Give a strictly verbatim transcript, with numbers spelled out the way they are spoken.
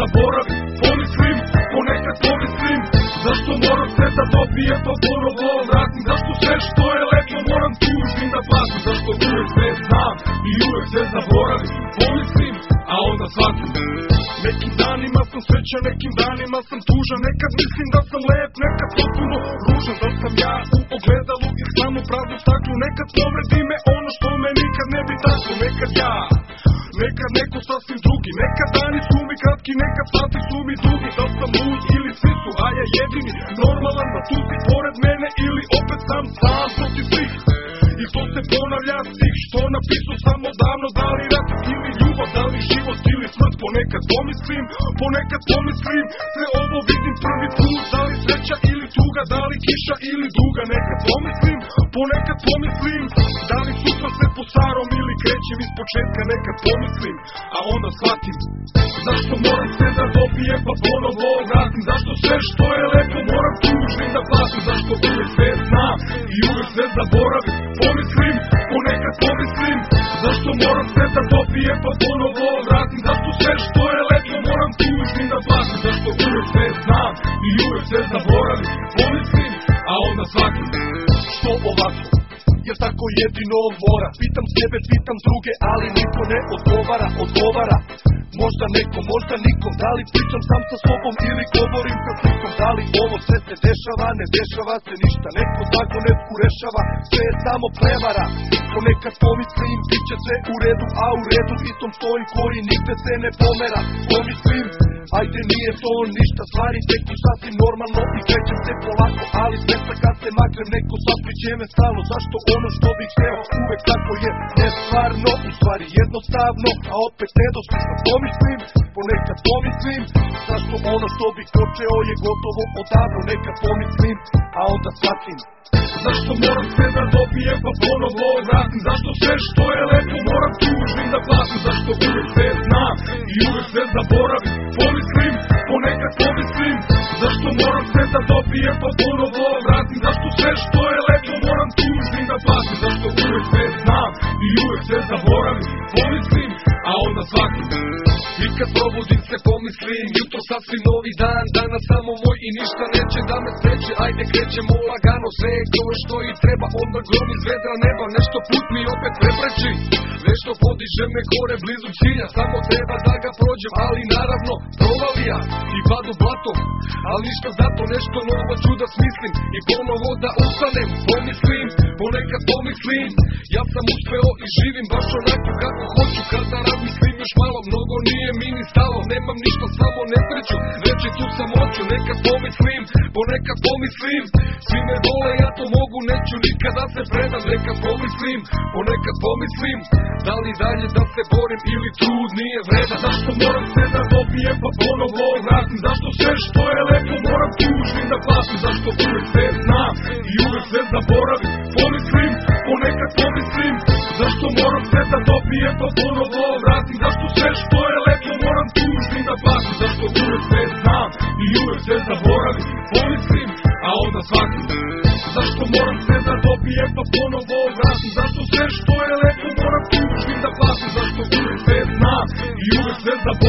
zaboravim. Pomislim, ponekad pomislim, zašto moram sve da dobijem pa ponovo vratim. Zašto sve što je lepo moram tužnim da platim. Zašto uvek sve znam i uvek sve zaboravim. Pomislim, a onda shvatim. Nekim danima sam srećan, nekim danima sam tužan. Nekad mislim da sam lep, nekad potpuno ružan. Da sam ja u ogledalu i samo praznu staklu. Nekad povredi me ono što me nikad ne bi tako. Nekad ja, nekad neko sasvim drugi. Nekad dani su mi kratki, nekad sati su mi dugi. Da sam lud ili svi su, a ja jedini normalan, da tu si pored mene ili opet sam sam protiv svih. I to se ponavlja svih što napisao samo davno. Da li rat ili ljubav, da li život ili smrt. Ponekad pomislim, ponekad pomislim, sve ovo vidim prvi put. Da li sreća ili tuga, da li kiša ili duga. Nekad pomislim, ponekad pomislim, da li sutra se po starom ili krećem iz početka. Nekad pomislim, a onda shvatim. Zašto moram sve da dobijem pa ponovo vratim. Zašto sve što je lepo moram tužnim da platim. Zašto uvek sve znam i uvek sve zaboravim. Pomislim, ponekad pomislim, zašto moram sve da dobijem pa ponovo vratim. Zašto sve što je lepo moram tužnim da platim. Zašto uvek sve znam i uvek sve zaboravim. Pomislim, a onda shvatim. Što ovako? Jer tako jedino mora. Pitam sebe, pitam druge, ali niko ne odgovara, odgovara. Možda neko, možda nikom. Da li pričam sam sa sobom ili govorim sa slikom. Da li ovo sve se dešava, ne dešava se ništa. Neko zagonetku rešava, sve je samo prevara. Ponekad pomislim, bit će sve u redu, a u redu istom stojim koji nigde se ne pomera. Pomislim, ajde nije to ništa, stvari teku sasvim normalno i krećem se polako. Ali sveta kad se maknem, neko sapliće me stalno. Zašto ono što bih hteo uvek tako je nestvarno, u stvari jednostavno, a opet nedosmišno. Pomislim, ponekad pomislim, zašto ono što bih počeo je gotovo odavno. Nekad pomislim, a onda shvatim. Zašto moram sve da dobijem pa ponovo vratim. Zašto sve što je lepo moram tužnim da platim. Zašto uvek sve znam i uvek sve zaboravim. Pomislim, ponekad pomislim, zašto moram sve da dobijem pa ponovo vratim. Zašto sve što je lepo moram tužnim da platim. Zašto uvek sve znam i uvek sve zaboravim. Pomislim, a onda shvatim. I kad probudim se pomislim, jutro sasvim novi dan. Danas samo moj i ništa neće da me sreće. Ajde krećemo lagano, sve je to što i treba. Onda grom iz vedra neba, nešto put mi opet prepreči. Nešto podiže me gore blizu cilja, samo treba da ga prođem. Ali naravno provalija i padu blatom. Ali ništa zato, nešto novo ću da smislim i ponovo da ustanem. Pomislim, ponekad pomislim, ja sam uspeo i živim baš onako kako hoću. Kada razmislim još malo, mnogo nije mi ni stalo. Nemam ništa, samo nesreću, reći tu samoću. Nekad pomislim, ponekad pomislim, svi me vole, ja to mogu, neću nikada se predam. Nekad pomislim, ponekad pomislim, da li dalje da se borim ili trud nije vredan. Zašto moram sve da dobijem pa ponovo vratim. Zašto sve što je lepo moram tužnim da platim. Zašto uvek sve znam i uvek sve zaboravim. Pomislim, ponekad pomislim, zašto moram sve da dobijem pa ponovo vratim. Zašto sve što je lepo moram tužnim da platim. Zašto uvek sve znam i uvek sve zaboravim. Pomislim, a onda shvatim. Zašto moram sve da dobijem pa ponovo vratim. Zašto sve što je lepo moram tužnim da platim. Zašto uvek sve znam i uvek sve zaboravim.